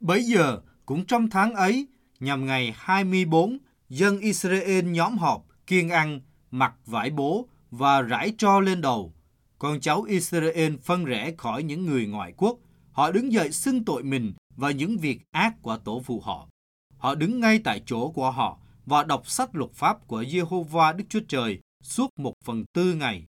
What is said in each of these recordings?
Bấy giờ, cũng trong tháng ấy, nhằm ngày 24, dân Israel nhóm họp, kiêng ăn, mặc vải bố và rải tro lên đầu. Con cháu Israel phân rẽ khỏi những người ngoại quốc. Họ đứng dậy xưng tội mình và những việc ác của tổ phụ họ. Họ đứng ngay tại chỗ của họ và đọc sách luật pháp của Giê-hô-va Đức Chúa Trời suốt 1/4 ngày.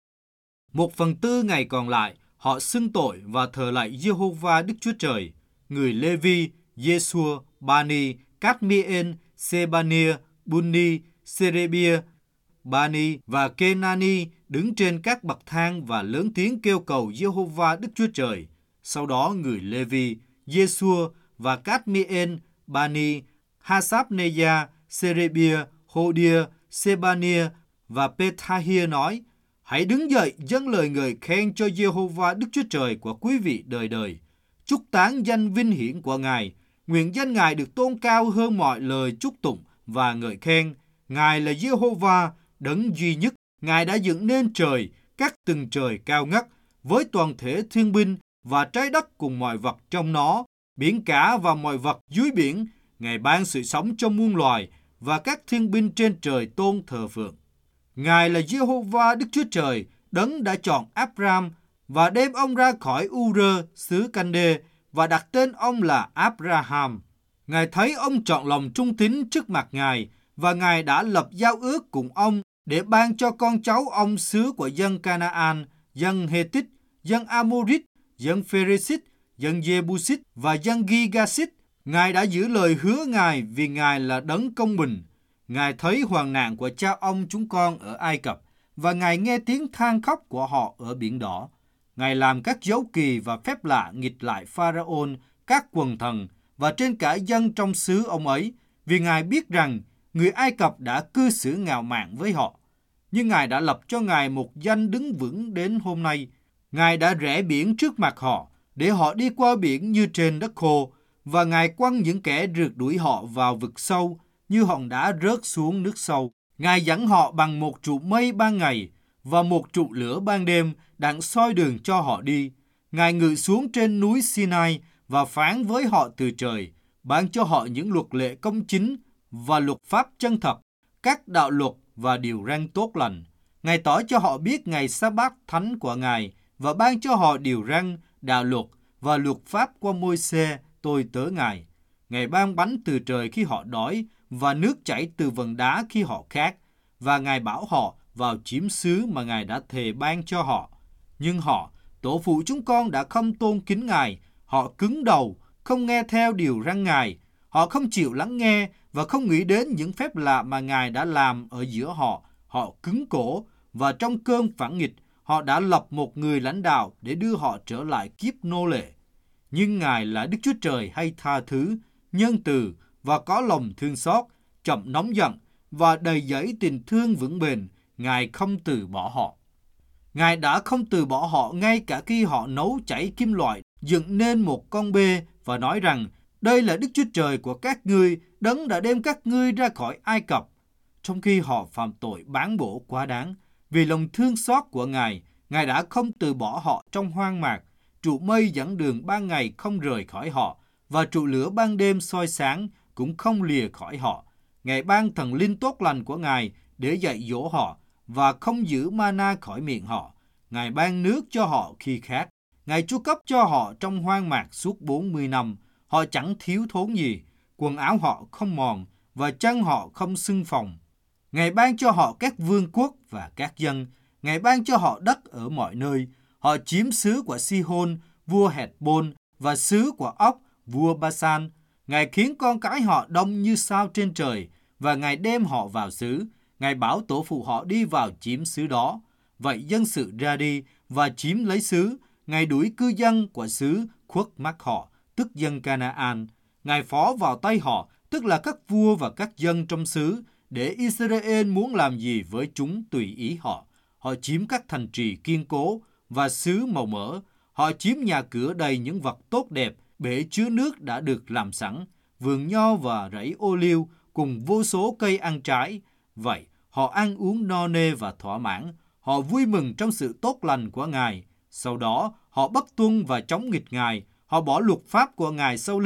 1/4 ngày còn lại, họ xưng tội và thờ lạy Giê-hô-va Đức Chúa Trời. Người Lê-vi, Giê-xua, Ba-ni, Cát-mi-ên, Sê-ba-nia, Bun-ni, Sê-rê-bia, Ba-ni và Kê-na-ni đứng trên các bậc thang và lớn tiếng kêu cầu Giê-hô-va Đức Chúa Trời. Sau đó người Lê-vi, Giê-xua và Cát-mi-ên, Ba-ni, Ha-sáp-nê-gia, Sê-rê-bia, Hô-đia, Sê-ba-nia và Pê-tha-hia nói: Hãy đứng dậy dâng lời ngợi khen cho Giê-hô-va Đức Chúa Trời của quý vị đời đời. Chúc tán danh vinh hiển của Ngài. Nguyện danh Ngài được tôn cao hơn mọi lời chúc tụng và ngợi khen. Ngài là Giê-hô-va, đấng duy nhất. Ngài đã dựng nên trời, các tầng trời cao ngất, với toàn thể thiên binh và trái đất cùng mọi vật trong nó, biển cả và mọi vật dưới biển. Ngài ban sự sống cho muôn loài và các thiên binh trên trời tôn thờ phượng. Ngài là Giê-hô-va Đức Chúa Trời, đấng đã chọn Áp-ram và đem ông ra khỏi U-rơ, xứ Canh-đê, và đặt tên ông là Áp-ra-ham. Ngài thấy ông trọn lòng trung tín trước mặt Ngài, và Ngài đã lập giao ước cùng ông để ban cho con cháu ông xứ của dân Canaan, dân Hethit, dân Amorit, dân Pheresit, dân Jebusit và dân Gigasit. Ngài đã giữ lời hứa Ngài vì Ngài là đấng công bình. Ngài thấy hoạn nạn của cha ông chúng con ở Ai Cập, và Ngài nghe tiếng than khóc của họ ở Biển Đỏ. Ngài làm các dấu kỳ và phép lạ nghịch lại Pharaon, các quần thần và trên cả dân trong xứ ông ấy, vì Ngài biết rằng người Ai Cập đã cư xử ngạo mạn với họ. Nhưng Ngài đã lập cho Ngài một danh đứng vững đến hôm nay. Ngài đã rẽ biển trước mặt họ, để họ đi qua biển như trên đất khô, và Ngài quăng những kẻ rượt đuổi họ vào vực sâu, như hòn đá rớt xuống nước sâu. Ngài dẫn họ bằng một trụ mây ban ngày và một trụ lửa ban đêm, đặng soi đường cho họ đi. Ngài ngự xuống trên núi Sinai và phán với họ từ trời, ban cho họ những luật lệ công chính và luật pháp chân thật, các đạo luật và điều răn tốt lành. Ngài tỏ cho họ biết ngày sa-bát thánh của Ngài và ban cho họ điều răn, đạo luật và luật pháp qua Môi-se, tôi tớ Ngài. Ngài ban bánh từ trời khi họ đói và nước chảy từ vần đá khi họ khát, và Ngài bảo họ vào chiếm xứ mà Ngài đã thề ban cho họ. Nhưng họ, tổ phụ chúng con đã không tôn kính Ngài, họ cứng đầu, không nghe theo điều răn Ngài, họ không chịu lắng nghe và không nghĩ đến những phép lạ mà Ngài đã làm ở giữa họ. Họ cứng cổ, và trong cơn phản nghịch, họ đã lập một người lãnh đạo để đưa họ trở lại kiếp nô lệ. Nhưng Ngài là Đức Chúa Trời hay tha thứ, nhân từ và có lòng thương xót, chậm nóng giận và đầy dẫy tình thương vững bền. Ngài không từ bỏ họ. Ngài đã không từ bỏ họ ngay cả khi họ nấu chảy kim loại, dựng nên một con bê và nói rằng: đây là Đức Chúa Trời của các ngươi, đấng đã đem các ngươi ra khỏi Ai Cập. Trong khi họ phạm tội bán bổ quá đáng, vì lòng thương xót của Ngài, Ngài đã không từ bỏ họ trong hoang mạc. Trụ mây dẫn đường ban ngày không rời khỏi họ, và trụ lửa ban đêm soi sáng cũng không lìa khỏi họ. Ngài ban thần linh tốt lành của Ngài để dạy dỗ họ, và không giữ mana khỏi miệng họ. Ngài ban nước cho họ khi khát. Ngài chu cấp cho họ trong hoang mạc suốt 40 năm. Họ chẳng thiếu thốn gì, quần áo họ không mòn, và chân họ không sưng phồng. Ngài ban cho họ các vương quốc và các dân. Ngài ban cho họ đất ở mọi nơi. Họ chiếm xứ của Sihon, vua Hẹt-bôn, và xứ của Ốc, vua Basan. Ngài khiến con cái họ đông như sao trên trời, và Ngài đem họ vào xứ. Ngài bảo tổ phụ họ đi vào chiếm xứ đó. Vậy dân sự ra đi và chiếm lấy xứ. Ngài đuổi cư dân của xứ khuất mắt họ, tức dân Canaan. Ngài phó vào tay họ, tức là các vua và các dân trong xứ, để Israel muốn làm gì với chúng tùy ý họ. Họ chiếm các thành trì kiên cố và xứ màu mỡ. Họ chiếm nhà cửa đầy những vật tốt đẹp, bể chứa nước đã được làm sẵn, vườn nho và rẫy ô liu cùng vô số cây ăn trái. Vậy, họ ăn uống no nê và thỏa mãn. Họ vui mừng trong sự tốt lành của Ngài. Sau đó, họ bất tuân và chống nghịch Ngài. Họ bỏ luật pháp của Ngài sau lưng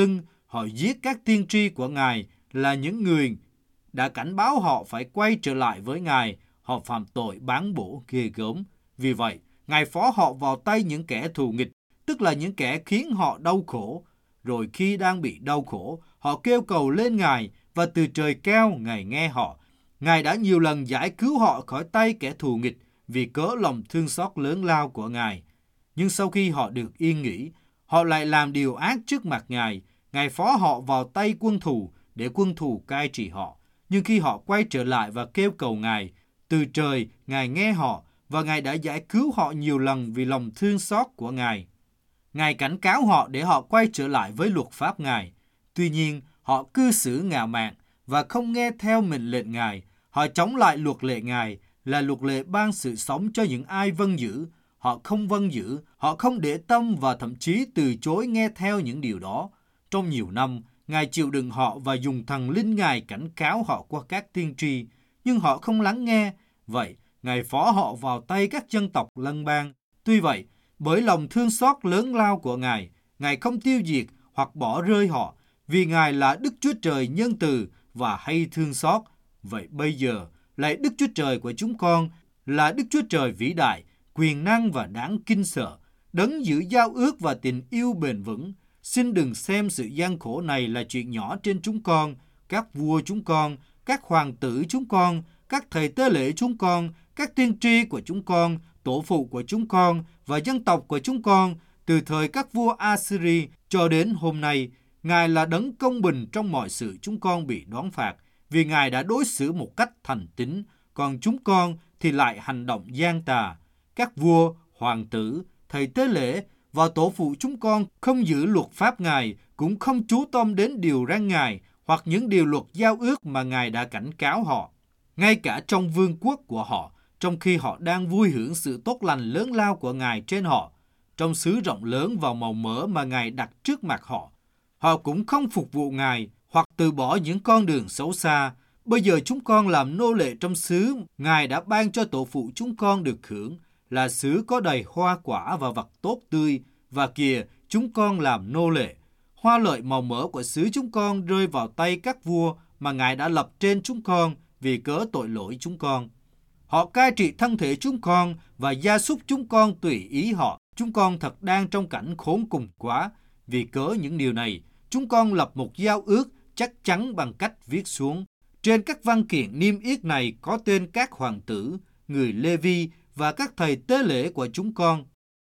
họ giết các tiên tri của Ngài là những người đã cảnh báo họ phải quay trở lại với Ngài. Họ phạm tội bán bổ ghê gớm. Vì vậy, Ngài phó họ vào tay những kẻ thù nghịch, tức là những kẻ khiến họ đau khổ. Rồi khi đang bị đau khổ, họ kêu cầu lên Ngài và từ trời cao Ngài nghe họ. Ngài đã nhiều lần giải cứu họ khỏi tay kẻ thù nghịch vì cớ lòng thương xót lớn lao của Ngài. Nhưng sau khi họ được yên nghỉ, họ lại làm điều ác trước mặt Ngài. Ngài phó họ vào tay quân thù để quân thù cai trị họ. Nhưng khi họ quay trở lại và kêu cầu Ngài, từ trời Ngài nghe họ và Ngài đã giải cứu họ nhiều lần vì lòng thương xót của Ngài. Ngài cảnh cáo họ để họ quay trở lại với luật pháp Ngài. Tuy nhiên, họ cư xử ngạo mạn và không nghe theo mệnh lệnh Ngài. Họ chống lại luật lệ Ngài là luật lệ ban sự sống cho những ai vâng giữ. Họ không vâng giữ, họ không để tâm và thậm chí từ chối nghe theo những điều đó. Trong nhiều năm, Ngài chịu đựng họ và dùng thần linh Ngài cảnh cáo họ qua các tiên tri, nhưng họ không lắng nghe. Vậy, Ngài phó họ vào tay các dân tộc lân bang. Tuy vậy, bởi lòng thương xót lớn lao của Ngài, Ngài không tiêu diệt hoặc bỏ rơi họ, vì Ngài là Đức Chúa Trời nhân từ và hay thương xót. Vậy bây giờ, lạy Đức Chúa Trời của chúng con là Đức Chúa Trời vĩ đại, quyền năng và đáng kinh sợ, đấng giữ giao ước và tình yêu bền vững. Xin đừng xem sự gian khổ này là chuyện nhỏ trên chúng con, các vua chúng con, các hoàng tử chúng con, các thầy tế lễ chúng con, các tiên tri của chúng con, tổ phụ của chúng con và dân tộc của chúng con, từ thời các vua Assyri cho đến hôm nay. Ngài là đấng công bình trong mọi sự chúng con bị đoán phạt, vì Ngài đã đối xử một cách thành tín, còn chúng con thì lại hành động gian tà. Các vua, hoàng tử, thầy tế lễ và tổ phụ chúng con không giữ luật pháp Ngài, cũng không chú tâm đến điều răn Ngài hoặc những điều luật giao ước mà Ngài đã cảnh cáo họ. Ngay cả trong vương quốc của họ, trong khi họ đang vui hưởng sự tốt lành lớn lao của Ngài trên họ, trong xứ rộng lớn và màu mỡ mà Ngài đặt trước mặt họ, họ cũng không phục vụ Ngài hoặc từ bỏ những con đường xấu xa. Bây giờ chúng con làm nô lệ trong xứ Ngài đã ban cho tổ phụ chúng con được hưởng, là xứ có đầy hoa quả và vật tốt tươi, và kìa, chúng con làm nô lệ. Hoa lợi màu mỡ của xứ chúng con rơi vào tay các vua mà Ngài đã lập trên chúng con vì cớ tội lỗi chúng con. Họ cai trị thân thể chúng con và gia súc chúng con tùy ý họ. Chúng con thật đang trong cảnh khốn cùng quá. Vì cớ những điều này, chúng con lập một giao ước chắc chắn bằng cách viết xuống. Trên các văn kiện niêm yết này có tên các hoàng tử, người Lê-vi và các thầy tế lễ của chúng con.